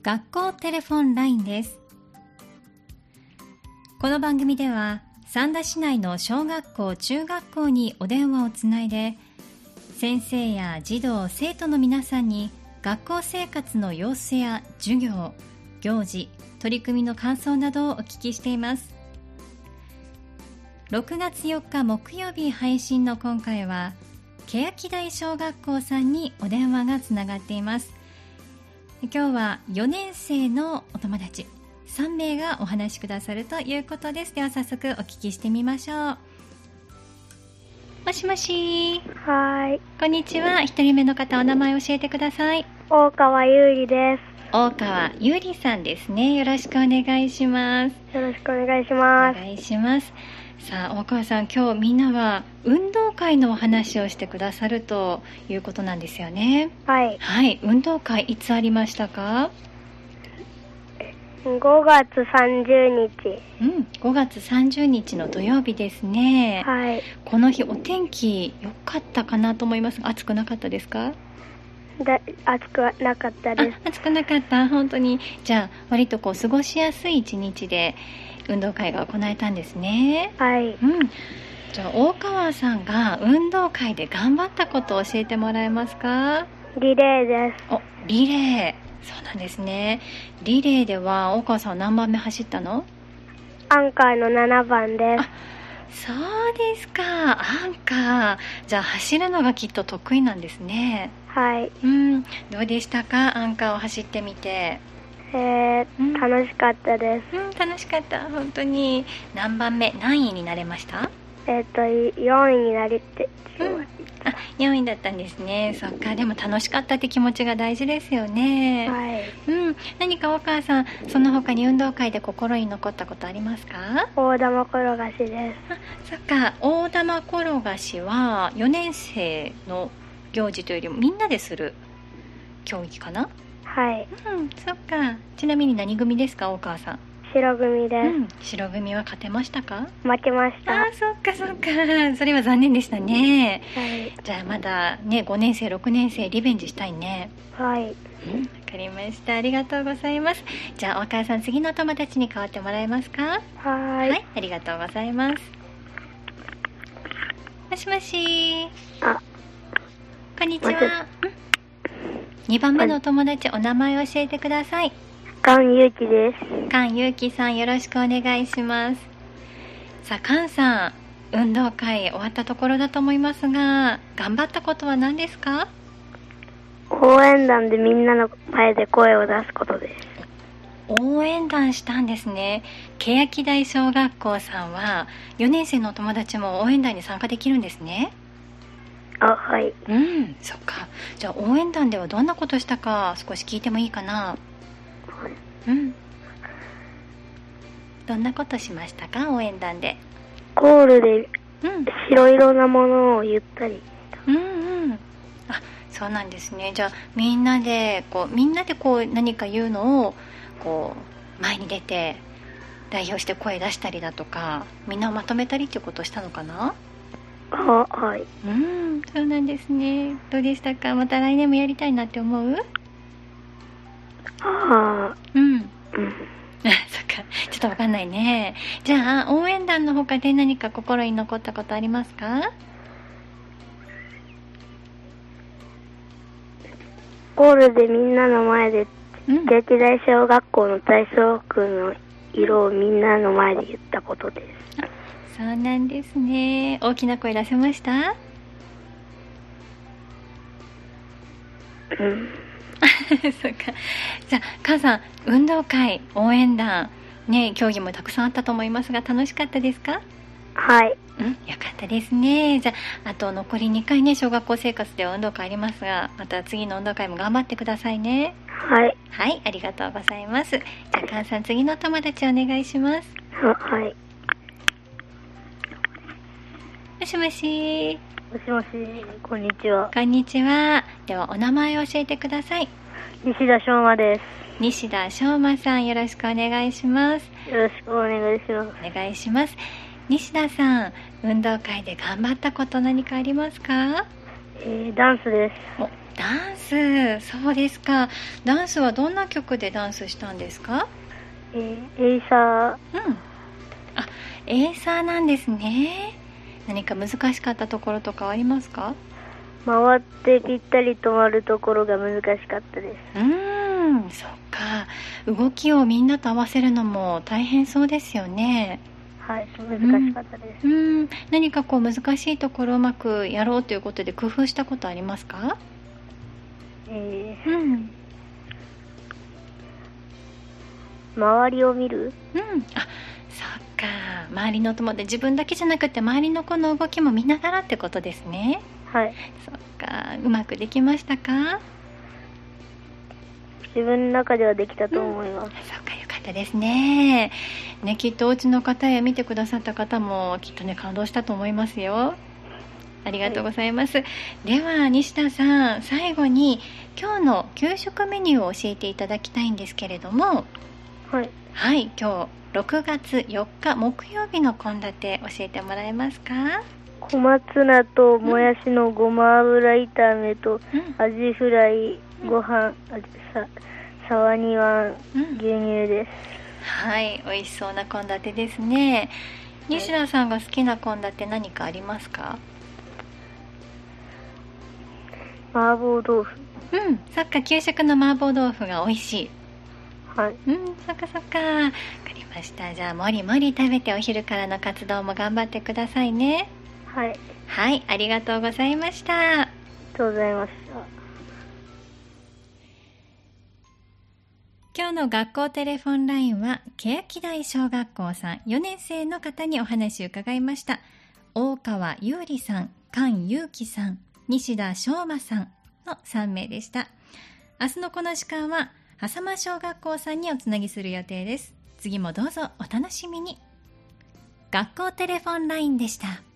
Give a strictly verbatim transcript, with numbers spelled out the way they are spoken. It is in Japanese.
学校テレフォンラインです。この番組では三田市内の小学校中学校にお電話をつないで、先生や児童生徒の皆さんに学校生活の様子や授業、行事、取り組みの感想などをお聞きしています。ろくがつよっか木曜日配信の今回は欅台小学校さんにお電話がつながっています。今日はよねん生のお友達さんめいがお話しくださるということです。では早速お聞きしてみましょう。もしもし。 はい。 こんにちは。一人目の方、お名前教えてください。 大川優里です。 大川優里さんですね。よろしくお願いします。 よろしくお願いします。 お願いします。さあ大川さん、今日みんなは運動会のお話をしてくださるということなんですよね。 はい。 はい。運動会いつありましたか？ ごがつさんじゅうにち。 うん、ごがつさんじゅうにちの土曜日ですね。 はい。 この日お天気良かったかなと思いますが、暑くなかったですか？ だ暑くはなかったです。 あ、暑くなかった。本当に。じゃあ割とこう過ごしやすい一日で運動会が行えたんですね。 はい。 うん。じゃあ大川さんが運動会で頑張ったことを教えてもらえますか？ リレーです。 お、リレー。そうなんですね。リレーでは大川さんは何番目走ったの？ アンカーのななばんです。 あ、そうですか。アンカー。じゃあ走るのがきっと得意なんですね。 はい。 うん。どうでしたか？アンカーを走ってみて。 えー、 うん、 楽しかったです。 うん、楽しかった。本当に。何番目、何位になれました？ えっと、よんいになりってしまいました。 あ、よんいだったんですね。そっか。でも楽しかったって気持ちが大事ですよね。 はい。 うん。何かお母さん、その他に運動会で心に残ったことありますか？ 大玉転がしです。 あ、そっか。大玉転がしはよねん生の行事というよりもみんなでする競技かな？ はい。 うん、そっか。ちなみに何組ですか、お母さん？ 白組です。 うん、白組は勝てましたか？ 負けました。 あー、そっかそっか。それは残念でしたね。 はい。 じゃあまだね、ごねん生、ろくねん生リベンジしたいね。 はい。 うん、わかりました。ありがとうございます。じゃあお母さん、次のお友達に代わってもらえますか？ はーい。 はい、ありがとうございます。もしもし。 あ、 こんにちは。うん、にばんめのお友達、お名前を教えてください。 菅ゆうきです。 菅ゆうきさん、よろしくお願いします。さあ、菅さん、運動会終わったところだと思いますが、頑張ったことは何ですか？ 応援団でみんなの前で声を出すことです。 応援団したんですね。欅台小学校さんはよねん生のお友達も応援団に参加できるんですね。 あ、はい。 うん、そっか。じゃあ応援団ではどんなことしたか少し聞いてもいいかな？うん。どんなことしましたか、応援団で？ コールでうん。 白色なものを言ったりした。 うんうん。あ、そうなんですね。じゃあみんなでこうみんなでこう何か言うのをこう前に出て代表して声出したりだとか、みんなをまとめたりっていうことをしたのかな？ あ、はい。 うん、そうなんですね。どうでしたか？また来年もやりたいなって思う？ ああ、 うん。 うん。 そっか。ちょっとわかんないね。じゃあ応援団の他で何か心に残ったことありますか？ コールでみんなの前で、 うん。 欅台小学校の体操服の色をみんなの前で言ったことです。 そうなんですね。大きな声出せました？ うん。 そっか。じゃあ母さん、運動会、応援団ね、競技もたくさんあったと思いますが楽しかったですか？ はい。 うん、よかったですね。じゃああと残りにかいね、小学校生活では運動会ありますが、また次の運動会も頑張ってくださいね。 はい。 はい、ありがとうございます。じゃあ母さん、次のお友達お願いします。 は、はい。 もしもし。 もしもし、こんにちは。 こんにちは。ではお名前を教えてください。 西田翔馬です。 西田翔馬さん、よろしくお願いします。 よろしくお願いします。 お願いします。西田さん、運動会で頑張ったこと何かありますか？ えー、ダンスです。 お、 ダンス、そうですか。ダンスはどんな曲でダンスしたんですか？ えー、エイサー。 うん。あ、エイサーなんですね。何か難しかったところとかありますか？ 回ってぴったり止まるところが難しかったです。 うーん、そっか。動きをみんなと合わせるのも大変そうですよね。 はい、難しかったです。 うん、うん、何かこう難しいところをうまくやろうということで工夫したことありますか？ えうん、 ー、周りを見る。 うん、あ、そっか。周りの友で自分だけじゃなくて周りの子の動きも見ながらってことですね。 はい。 そっか。うまくできましたか？ 自分の中ではできたと思います。 うん、そうか、よかったですね。ね、きっとお家の方や見てくださった方もきっとね感動したと思いますよ。ありがとうございます。はい、では西田さん、最後に今日の給食メニューを教えていただきたいんですけれども。 はい。 はい、今日ろくがつよっか木曜日の献立教えてもらえますか？ 小松菜ともやしのごま油炒めと、うん、アジフライ、ご飯、さサワニワン、牛乳です。 はい、美味しそうな献立ですね。西田さんが好きな献立何かありますか？ 麻婆豆腐。 うん、そっか、給食の麻婆豆腐が美味しい。 はい。 うん、そっかそっか。わかりました。じゃあもりもり食べてお昼からの活動も頑張ってくださいね。 はい。 はい、ありがとうございました。ありがとうございました。 今日の学校テレフォンラインは欅台小学校さんよねん生の方にお話を伺いました。大川優里さん、菅祐樹さん、西田翔馬さんのさんめいでした。明日のこの時間は狭間小学校さんにおつなぎする予定です。次もどうぞお楽しみに。学校テレフォンラインでした。